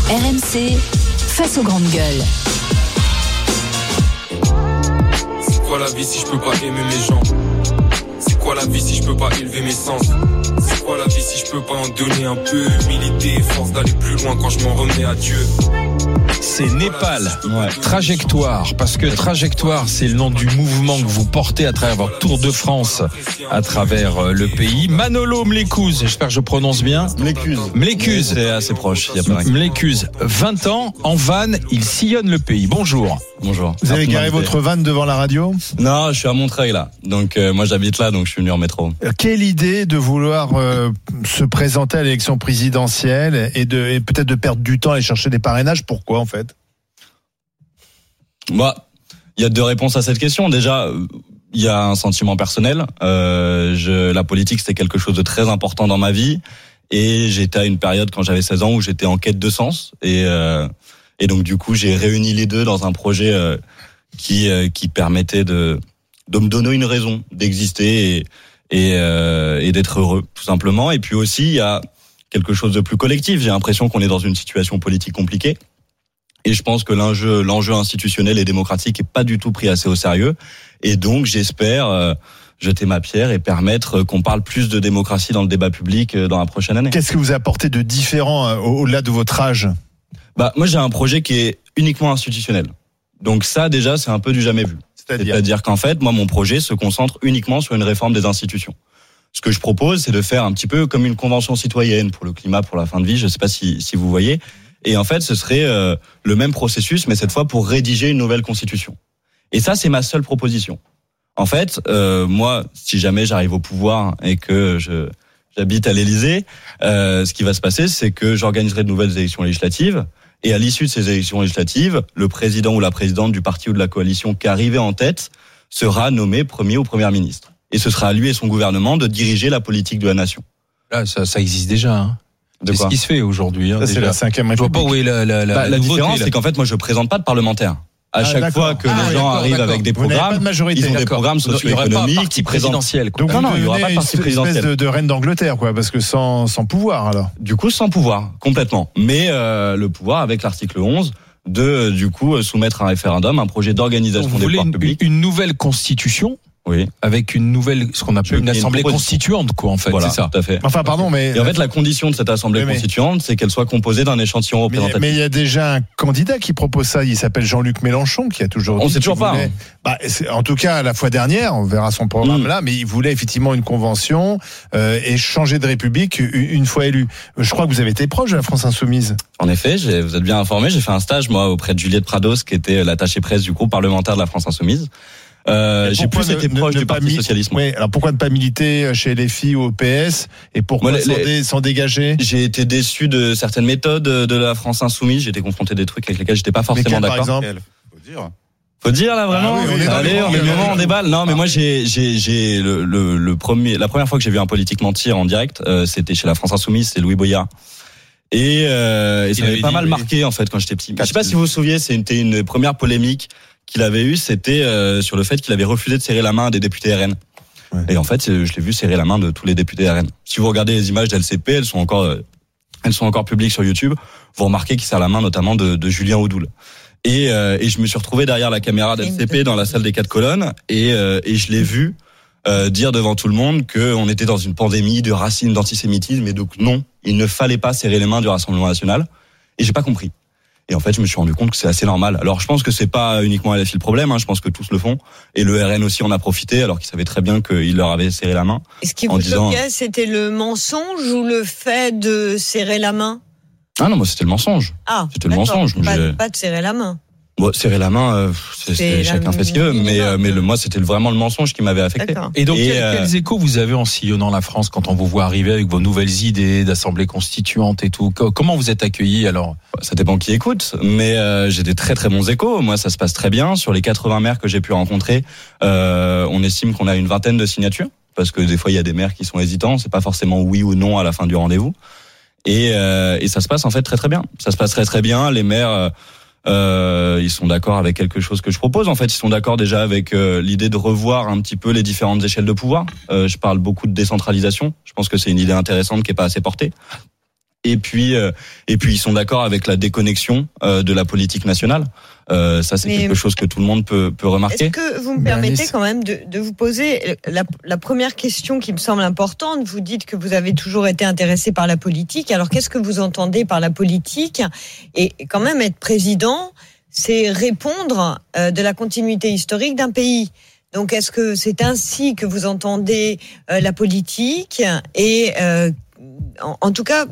RMC, face aux grandes gueules. C'est quoi la vie si je peux pas aimer mes gens? C'est quoi la vie si je peux pas élever mes sens? C'est quoi la vie si je peux pas en donner un peu? Humilité et force d'aller plus loin quand je m'en remets à Dieu. C'est Népal, Trajectoire, parce que Trajectoire, c'est le nom du mouvement que vous portez à travers votre Tour de France, à travers le pays. Manolo Mlécuz, j'espère que je prononce bien. Mlécuz. C'est assez proche. Mlécuz, 20 ans, en van, il sillonne le pays. Bonjour. Bonjour. Vous avez garé votre van devant la radio? Non, je suis à Montreuil là. Donc moi j'habite là, donc je suis venu en métro. Quelle idée de vouloir se présenter à l'élection présidentielle et peut-être de perdre du temps à aller chercher des parrainages? Pourquoi en fait? Bah, il y a deux réponses à cette question. Déjà, il y a un sentiment personnel. La politique, c'était quelque chose de très important dans ma vie. Et j'étais à une période quand j'avais 16 ans où j'étais en quête de sens. Et donc du coup, j'ai réuni les deux dans un projet qui permettait de me donner une raison d'exister et d'être heureux, tout simplement. Et puis aussi, il y a quelque chose de plus collectif. J'ai l'impression qu'on est dans une situation politique compliquée. Et je pense que l'enjeu institutionnel et démocratique est pas du tout pris assez au sérieux. Et donc, j'espère jeter ma pierre et permettre qu'on parle plus de démocratie dans le débat public dans la prochaine année. Qu'est-ce que vous apportez de différent au-delà de votre âge? Bah, moi, j'ai un projet qui est uniquement institutionnel. Donc ça, déjà, c'est un peu du jamais vu. C'est-à-dire qu'en fait, moi, mon projet se concentre uniquement sur une réforme des institutions. Ce que je propose, c'est de faire un petit peu comme une convention citoyenne pour le climat, pour la fin de vie. Je sais pas si vous voyez. Et en fait, ce serait le même processus, mais cette fois pour rédiger une nouvelle constitution. Et ça, c'est ma seule proposition. En fait, moi, si jamais j'arrive au pouvoir et que j'habite à l'Élysée, ce qui va se passer, c'est que j'organiserai de nouvelles élections législatives. Et à l'issue de ces élections législatives, le président ou la présidente du parti ou de la coalition qui arrivait en tête sera nommé premier ou première ministre. Et ce sera à lui et son gouvernement de diriger la politique de la nation. Là, ça existe déjà, hein. C'est ce qui se fait aujourd'hui. Hein, c'est la 5e République. Je vois pas où est la différence, c'est qu'en fait, moi, je présente pas de parlementaires. À chaque fois que les gens arrivent avec des programmes, ils ont des programmes socio-économiques qui présidentiels. Donc non, il y aura pas de parti présidentiel. Une espèce de reine d'Angleterre, quoi, parce que sans pouvoir, alors. Du coup, sans pouvoir, complètement. Mais le pouvoir avec l'article 11 de, du coup, soumettre à un référendum un projet d'organisation des pouvoirs publics. Une nouvelle constitution. Oui. Avec une nouvelle, ce qu'on appelle une assemblée constituante, quoi, en fait, voilà, c'est ça. Tout à fait. Enfin, pardon, mais. Et en fait, la condition de cette assemblée constituante, c'est qu'elle soit composée d'un échantillon représentatif. Mais il y a déjà un candidat qui propose ça. Il s'appelle Jean-Luc Mélenchon, qui a toujours dit. On sait toujours pas. En tout cas, la fois dernière, on verra son programme là, mais il voulait effectivement une convention et changer de République une fois élu. Je crois que vous avez été proche de la France Insoumise. En effet, vous êtes bien informé. J'ai fait un stage, moi, auprès de Juliette Prados, qui était l'attachée presse du groupe parlementaire de la France Insoumise. J'ai plus été proche du Parti Socialiste. Oui, alors pourquoi ne pas militer chez les filles ou au PS et pourquoi s'en dégager? J'ai été déçu de certaines méthodes de la France Insoumise. J'ai été confronté à des trucs avec lesquels j'étais pas forcément d'accord. Par exemple, faut dire là vraiment. Allez, on déballe. Non, mais moi la première fois que j'ai vu un politique mentir en direct, c'était chez la France Insoumise, c'est Louis Boyard. Et ça m'avait pas mal marqué en fait quand j'étais petit. Je sais pas si vous vous souvenez, c'était une première polémique qu'il avait eu, c'était sur le fait qu'il avait refusé de serrer la main des députés RN. Ouais. Et en fait, je l'ai vu serrer la main de tous les députés RN. Si vous regardez les images d'LCP, elles sont encore publiques sur YouTube. Vous remarquez qu'il serre la main notamment de Julien Audoul. Et je me suis retrouvé derrière la caméra d'LCP dans la salle des 4 colonnes et je l'ai vu dire devant tout le monde qu'on était dans une pandémie de racisme, d'antisémitisme et donc non, il ne fallait pas serrer les mains du Rassemblement national. Et j'ai pas compris. Et en fait, je me suis rendu compte que c'est assez normal. Alors, je pense que c'est pas uniquement LFI le problème, hein. Je pense que tous le font. Et le RN aussi en a profité, alors qu'il savait très bien qu'il leur avait serré la main. Et ce qui vous choquait, c'était le mensonge ou le fait de serrer la main? Ah non, moi, c'était le mensonge. Ah, c'était le mensonge. Pas de serrer la main. Bon, serrer la main, chacun fait ce qu'il veut, mais moi, c'était vraiment le mensonge qui m'avait affecté. D'accord. Et donc, quels échos vous avez en sillonnant la France quand on vous voit arriver avec vos nouvelles idées d'assemblée constituante et tout? Comment vous êtes accueillis alors? Ça dépend qui écoute, mais j'ai des très très bons échos. Moi, ça se passe très bien. Sur les 80 maires que j'ai pu rencontrer, on estime qu'on a une vingtaine de signatures, parce que des fois, il y a des maires qui sont hésitants. C'est pas forcément oui ou non à la fin du rendez-vous. Et ça se passe en fait très très bien. Ça se passe très très bien. Les maires ils sont d'accord avec quelque chose que je propose. En fait, ils sont d'accord déjà avec l'idée de revoir un petit peu les différentes échelles de pouvoir. Je parle beaucoup de décentralisation. Je pense que c'est une idée intéressante qui est pas assez portée. Et puis ils sont d'accord avec la déconnexion de la politique nationale. Ça, c'est quelque chose que tout le monde peut remarquer. Est-ce que vous me permettez quand même de vous poser la première question qui me semble importante? Vous dites que vous avez toujours été intéressé par la politique. Alors, qu'est-ce que vous entendez par la politique? Et quand même, être président, c'est répondre de la continuité historique d'un pays. Donc, est-ce que c'est ainsi que vous entendez la politique? Et en tout cas,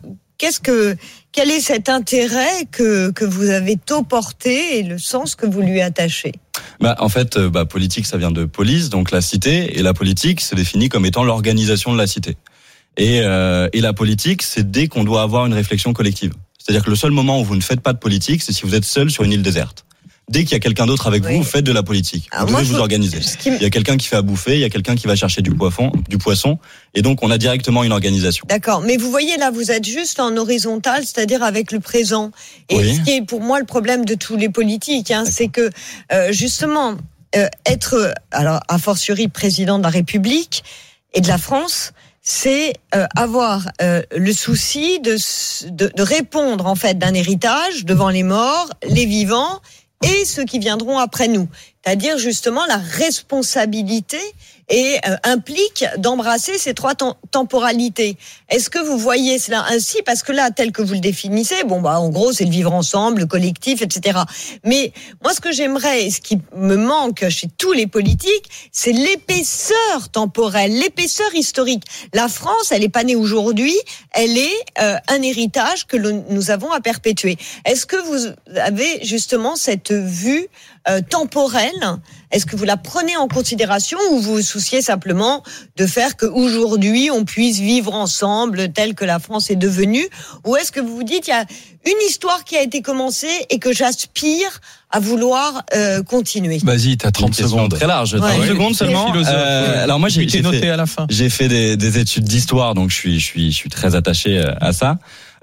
quel est cet intérêt que vous avez tôt porté et le sens que vous lui attachez? En fait, politique, ça vient de police, donc la cité, et la politique, c'est défini comme étant l'organisation de la cité. Et la politique, c'est dès qu'on doit avoir une réflexion collective. C'est-à-dire que le seul moment où vous ne faites pas de politique, c'est si vous êtes seul sur une île déserte. Dès qu'il y a quelqu'un d'autre avec vous, vous faites de la politique. Vous devez vous organiser. Il y a quelqu'un qui fait à bouffer, il y a quelqu'un qui va chercher du poisson, et donc on a directement une organisation. D'accord, mais vous voyez là, vous êtes juste en horizontal, c'est-à-dire avec le présent. Et ce qui est pour moi le problème de tous les politiques, c'est que justement être, alors a fortiori président de la République et de la France, c'est avoir le souci de répondre en fait d'un héritage devant les morts, les vivants et ceux qui viendront après nous. C'est-à-dire justement la responsabilité et implique d'embrasser ces trois temporalités. Est-ce que vous voyez cela ainsi? Parce que là, tel que vous le définissez, en gros, c'est le vivre ensemble, le collectif, etc. Mais moi, ce que j'aimerais, et ce qui me manque chez tous les politiques, c'est l'épaisseur temporelle, l'épaisseur historique. La France, elle n'est pas née aujourd'hui, elle est un héritage que nous avons à perpétuer. Est-ce que vous avez justement cette vue temporelle? Est-ce que vous la prenez en considération ou vous vous souciez simplement de faire qu'aujourd'hui on puisse vivre ensemble tel que la France est devenue? Ou est-ce que vous vous dites il y a une histoire qui a été commencée et que j'aspire à vouloir continuer? Vas-y, t'as 30 secondes. Très large. 30 secondes seulement. Alors moi j'ai noté à la fin. J'ai fait des études d'histoire, donc je suis très attaché à ça.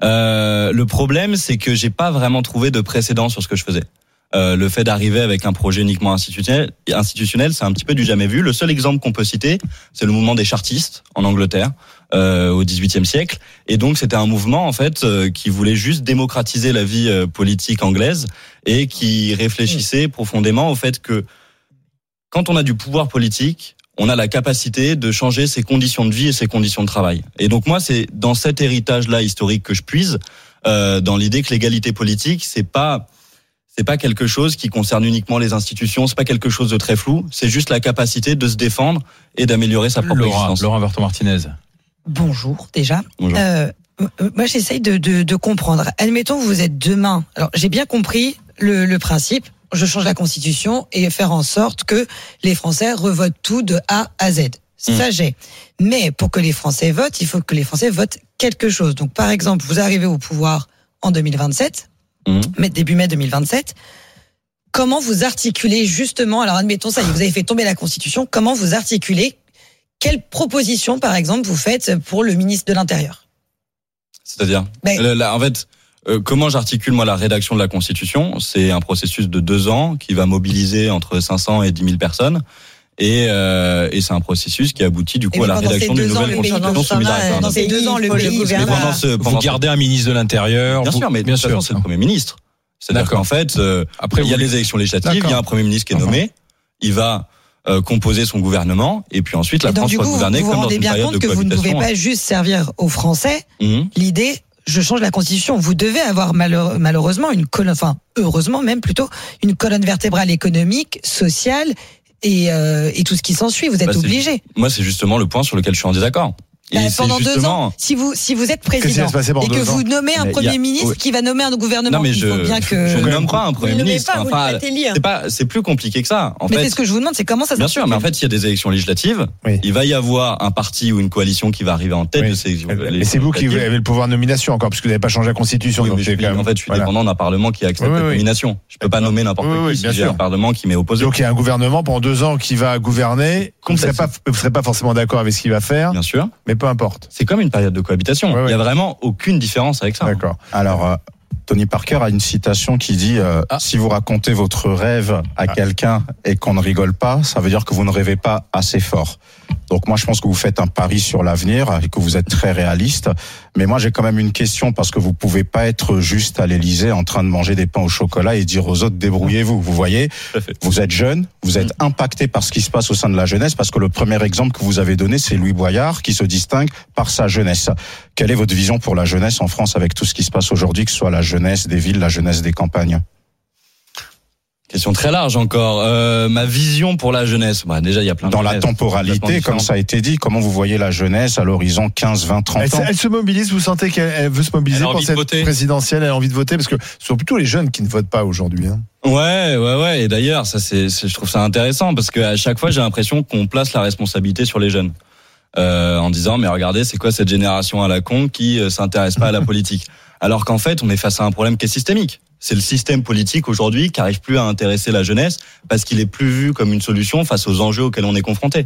Le problème, c'est que j'ai pas vraiment trouvé de précédent sur ce que je faisais. Le fait d'arriver avec un projet uniquement institutionnel, c'est un petit peu du jamais vu. Le seul exemple qu'on peut citer, c'est le mouvement des chartistes en Angleterre au XVIIIe siècle. Et donc c'était un mouvement en fait qui voulait juste démocratiser la vie politique anglaise et qui réfléchissait profondément au fait que quand on a du pouvoir politique, on a la capacité de changer ses conditions de vie et ses conditions de travail. Et donc moi, c'est dans cet héritage-là historique que je puise, dans l'idée que l'égalité politique, c'est pas quelque chose qui concerne uniquement les institutions, c'est pas quelque chose de très flou, c'est juste la capacité de se défendre et d'améliorer sa propre existence. Laura Verton-Martinez. Bonjour déjà. Bonjour. Moi j'essaye de comprendre. Admettons que vous êtes demain. Alors j'ai bien compris le principe. Je change la Constitution et faire en sorte que les Français revotent tout de A à Z. Ça j'ai. Mais pour que les Français votent, il faut que les Français votent quelque chose. Donc par exemple, vous arrivez au pouvoir en 2027. Début mai 2027, comment vous articulez justement, alors admettons ça, vous avez fait tomber la Constitution, comment vous articulez, quelle proposition par exemple vous faites pour le ministre de l'Intérieur? C'est-à-dire en fait, comment j'articule moi la rédaction de la Constitution? C'est un processus de 2 ans qui va mobiliser entre 500 et 10 000 personnes. Et c'est un processus qui aboutit du coup à la rédaction d'une nouvelle Constitution soumise à référendum. Dans ces 2 ans, le pays gouverne. Vous gardez un ministre de l'Intérieur. Bien sûr, mais de toute façon, c'est le Premier ministre. C'est-à-dire qu'en fait, après, il y a les élections législatives, il y a un Premier ministre qui est nommé, il va composer son gouvernement, et puis ensuite la France va gouverner comme dans une période de cohabitation. Vous vous rendez bien compte que vous ne pouvez pas juste servir aux Français. L'idée, je change la Constitution. Vous devez avoir malheureusement heureusement même plutôt, une colonne vertébrale économique, sociale, et tout ce qui s'ensuit, vous êtes obligé. Moi, c'est justement le point sur lequel je suis en désaccord. Pendant 2 ans, si vous êtes président et que vous nommez un Premier ministre qui va nommer un gouvernement, non, mais il faut bien que... Je ne nomme pas un Premier ministre. C'est plus compliqué que ça. Mais c'est ce que je vous demande, c'est comment ça Bien sûr, mais en fait, s'il y a des élections législatives, il va y avoir un parti ou une coalition qui va arriver en tête de ces élections. Et c'est vous qui avez le pouvoir de nomination encore, puisque vous n'avez pas changé la Constitution. En fait, je suis dépendant d'un Parlement qui accepte la nomination. Je ne peux pas nommer n'importe qui si j'ai un Parlement qui m'est opposé. Donc il y a un gouvernement pendant 2 ans qui va gouverner. Vous ne serez pas forcément d'accord avec ce qu'il va faire. Bien sûr. Mais peu importe. C'est comme une période de cohabitation. Il n'y a vraiment aucune différence avec ça. D'accord. Alors, Tony Parker a une citation qui dit si vous racontez votre rêve à quelqu'un et qu'on ne rigole pas, ça veut dire que vous ne rêvez pas assez fort. Donc moi, je pense que vous faites un pari sur l'avenir et que vous êtes très réaliste. Mais moi, j'ai quand même une question parce que vous pouvez pas être juste à l'Élysée en train de manger des pains au chocolat et dire aux autres débrouillez-vous. Vous voyez, vous êtes jeune, vous êtes impacté par ce qui se passe au sein de la jeunesse parce que le premier exemple que vous avez donné, c'est Louis Boyard qui se distingue par sa jeunesse. Quelle est votre vision pour la jeunesse en France avec tout ce qui se passe aujourd'hui, que ce soit la jeunesse des villes, la jeunesse des campagnes? Question très large encore. Ma vision pour la jeunesse. Bah, déjà, il y a plein de dans la temporalité, comme ça a été dit, comment vous voyez la jeunesse à l'horizon 15, 20, 30 ans? Elle se mobilise, vous sentez qu'elle veut se mobiliser pour cette présidentielle, elle a envie de voter, parce que ce sont plutôt les jeunes qui ne votent pas aujourd'hui. Hein. Ouais. Et d'ailleurs, ça, je trouve ça intéressant parce qu'à chaque fois, j'ai l'impression qu'on place la responsabilité sur les jeunes. En disant, mais regardez, c'est quoi cette génération à la con qui s'intéresse pas à la politique? Alors qu'en fait, on est face à un problème qui est systémique. C'est le système politique aujourd'hui qui arrive plus à intéresser la jeunesse parce qu'il est plus vu comme une solution face aux enjeux auxquels on est confronté.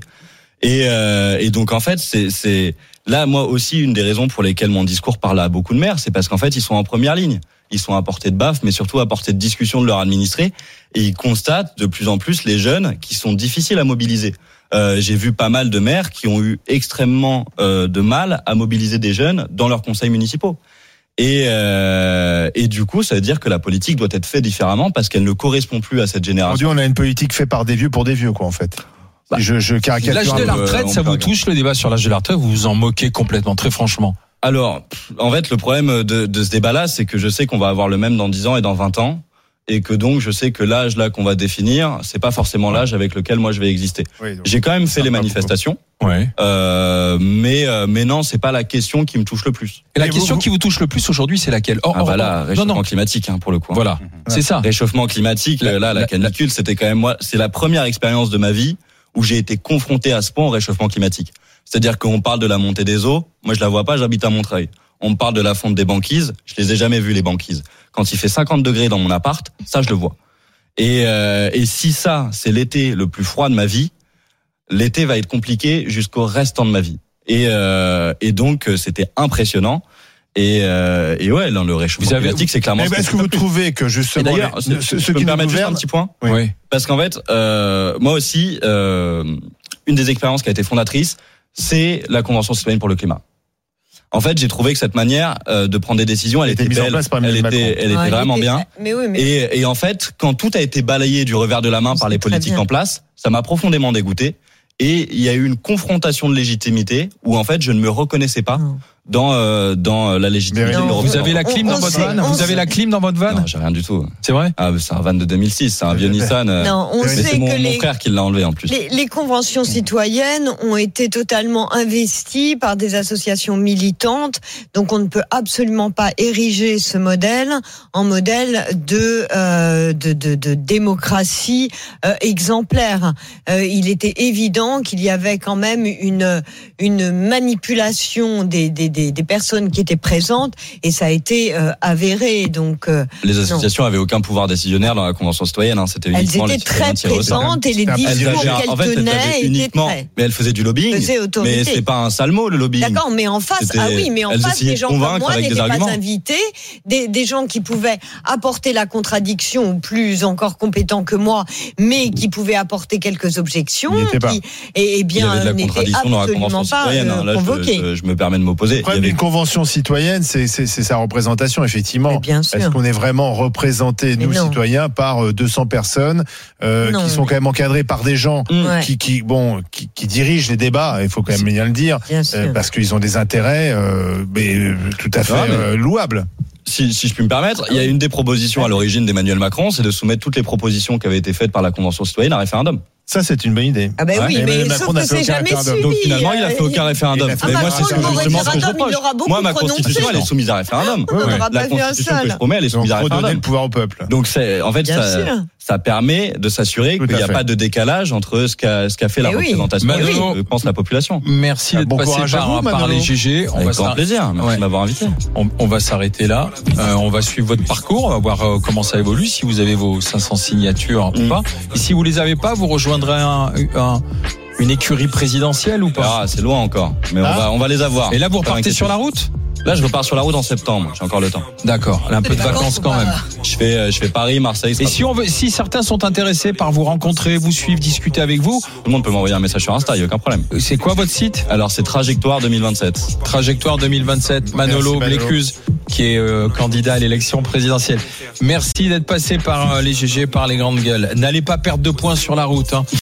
Et donc en fait, c'est là moi aussi une des raisons pour lesquelles mon discours parle à beaucoup de maires, c'est parce qu'en fait ils sont en première ligne. Ils sont à portée de baffe, mais surtout à portée de discussion de leurs administrés, et ils constatent de plus en plus les jeunes qui sont difficiles à mobiliser. J'ai vu pas mal de maires qui ont eu extrêmement de mal à mobiliser des jeunes dans leurs conseils municipaux. Et du coup, ça veut dire que la politique doit être faite différemment parce qu'elle ne correspond plus à cette génération. Aujourd'hui, on a une politique faite par des vieux pour des vieux, quoi, en fait. Je caricature. L'âge de la retraite, ça vous touche, le débat sur l'âge de la retraite, vous vous en moquez complètement, très franchement? Alors, en fait, le problème de ce débat-là, c'est que je sais qu'on va avoir le même dans 10 ans et dans 20 ans. Et que donc, je sais que l'âge là qu'on va définir, c'est pas forcément l'âge avec lequel moi je vais exister. Oui, j'ai quand même fait les manifestations. Ouais. Mais non, c'est pas la question qui me touche le plus. Et la question qui vous touche le plus aujourd'hui, c'est laquelle? Réchauffement climatique, pour le coup. Voilà, c'est ça. Réchauffement climatique, la canicule, c'était quand même moi, c'est la première expérience de ma vie où j'ai été confronté à ce point au réchauffement climatique. C'est-à-dire qu'on parle de la montée des eaux, moi je la vois pas, j'habite à Montreuil. On me parle de la fonte des banquises, je les ai jamais vues les banquises. Quand il fait 50 degrés dans mon appart, ça je le vois. Et si ça, c'est l'été le plus froid de ma vie, l'été va être compliqué jusqu'au restant de ma vie. Et donc c'était impressionnant. Et ouais, dans le réchauffement climatique, c'est clairement. Est-ce que vous trouvez que justement, et d'ailleurs, ceux qui me permettent juste un petit point, oui. Parce qu'en fait, moi aussi, une des expériences qui a été fondatrice, c'est la Convention citoyenne pour le climat. En fait, j'ai trouvé que cette manière de prendre des décisions, elle était belle, elle était vraiment bien. Et en fait, quand tout a été balayé du revers de la main par les politiques en place, ça m'a profondément dégoûté. Et il y a eu une confrontation de légitimité où en fait, je ne me reconnaissais pas dans la légitimité. Vous avez la clim dans votre van? Vous avez la clim dans votre van? Non, j'ai rien du tout. C'est vrai? Ah, c'est un van de 2006, c'est un vieux Nissan. Non, on sait c'est mon frère qui l'a enlevé en plus. Les conventions citoyennes ont été totalement investies par des associations militantes, donc on ne peut absolument pas ériger ce modèle en modèle de démocratie exemplaire. Il était évident qu'il y avait quand même une manipulation des personnes qui étaient présentes, et ça a été avéré. Donc les associations avaient aucun pouvoir décisionnaire dans la Convention citoyenne. C'était uniquement elles étaient très présentes et les discours qu'elles tenaient étaient très. Mais elles faisaient du lobbying. Mais c'est pas un sale mot, le lobbying. D'accord, mais en face, des gens comme moi n'étaient pas invités, des gens qui pouvaient apporter la contradiction, ou plus encore compétents que moi, mais qui pouvaient apporter quelques objections. Il y avait de la contradiction dans la Convention citoyenne. Là, je me permets de m'opposer. Le problème d'une convention citoyenne, c'est sa représentation, effectivement. Est-ce qu'on est vraiment représentés, nous, citoyens, par 200 personnes qui sont quand même encadrées par des gens qui dirigent les débats, il faut quand même bien le dire, parce qu'ils ont des intérêts tout à fait louables. Si je puis me permettre, il y a une des propositions à l'origine d'Emmanuel Macron, c'est de soumettre toutes les propositions qui avaient été faites par la Convention citoyenne à référendum. Ça, c'est une bonne idée. Ah ben oui, mais sauf que c'est jamais suivi. Donc finalement, il a fait aucun référendum. Mais moi, c'est justement ce que je reproche. Moi, ma constitution, elle est soumise à référendum. La constitution que je promets, elle est soumise à référendum. Redonner le pouvoir au peuple. Donc en fait, ça permet de s'assurer qu'il n'y a pas de décalage entre ce qu'a fait la représentation et ce que pense la population. Merci d'être passé par les GG. Avec grand plaisir. Merci de m'avoir invité. On va s'arrêter là. On va suivre votre parcours. On va voir comment ça évolue, si vous avez vos 500 signatures ou pas. Et si vous les avez pas, vous rejoindrez une écurie présidentielle ou pas? C'est loin encore, mais on va les avoir. Et là, vous repartez sur la route? Là, je repars sur la route en septembre. J'ai encore le temps. D'accord. Un peu de vacances quand même. Je fais Paris, Marseille. Et si certains sont intéressés par vous rencontrer, vous suivre, discuter avec vous, tout le monde peut m'envoyer un message sur Insta, il n'y a aucun problème. C'est quoi votre site? Alors, c'est Trajectoire 2027. Trajectoire 2027. Manolo Blécuz, qui est candidat à l'élection présidentielle. Merci d'être passé par les GG, par les grandes gueules. N'allez pas perdre de points sur la route.